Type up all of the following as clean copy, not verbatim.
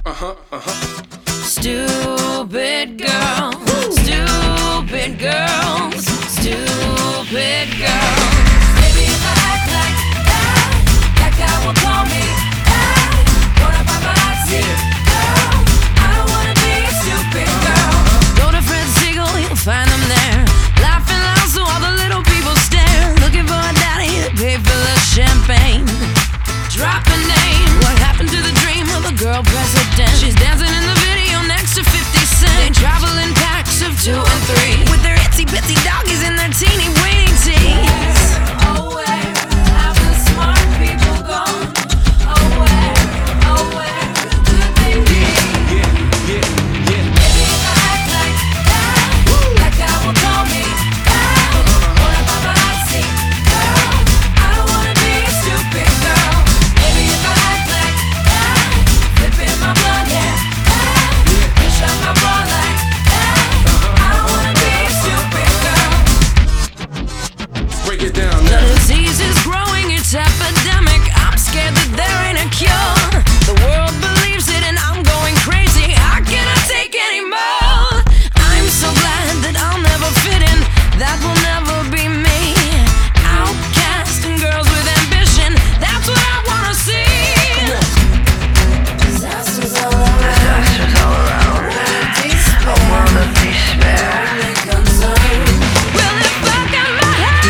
Stupid girl, stupid girls, stupid girls. Baby, if I act like that guy will call me back. Wanna buy my seat, girl? I don't wanna be a stupid girl. Go to Fred Siegel, you'll find them there, laughing loud so all the little people stare, looking for a daddy to pay for the champagne. Drop a name. What happened to the dream of the girl president? She's dancing in the video next to 50 Cent. They travel in packs of 2 and 3 with their itsy bitsy doggies and their teeny weeny teeth. Oh, where have the smart people gone? Oh, where do they be? Maybe if I act like that guy will call me back. Wanna buy my seat, girl? I don't wanna be a stupid girl. Maybe if I act like that, flipping my blonde hair back, push up my bra like that. I don't wanna be a stupid girl. Break it down The now. disease is growing, it's epidemic. I'm scared that there ain't a cure. The world believes it and I'm going crazy. I cannot take anymore. I'm so glad that I'll never fit in. That will never be me. Outcast and girls with ambition, that's what I wanna see. Disasters all around. A world of despair. Only concern. Well, if I got my head,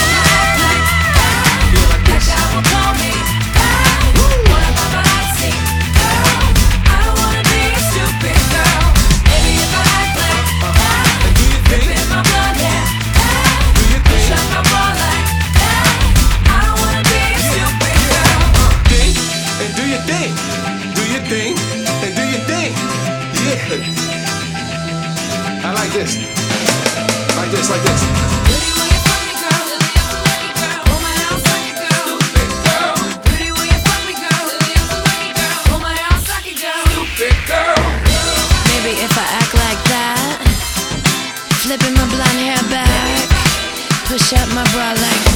that guy will call me back. Wanna buy my seat, girl? I don't wanna be a stupid girl. Maybe if I act like that, flipping my blonde hair back, push up my bra like that. I don't wanna be a stupid girl. Think and do your thing. Do your thing and do your thing. Yeah. I like this. Like this, like this. Pretty will you fuck me, girl? Hold my house like a girl. Pretty will you fuck me, girl? Hold my house like a girl. Big girl. Maybe if I act like that, flipping my blonde hair back, push up my bra like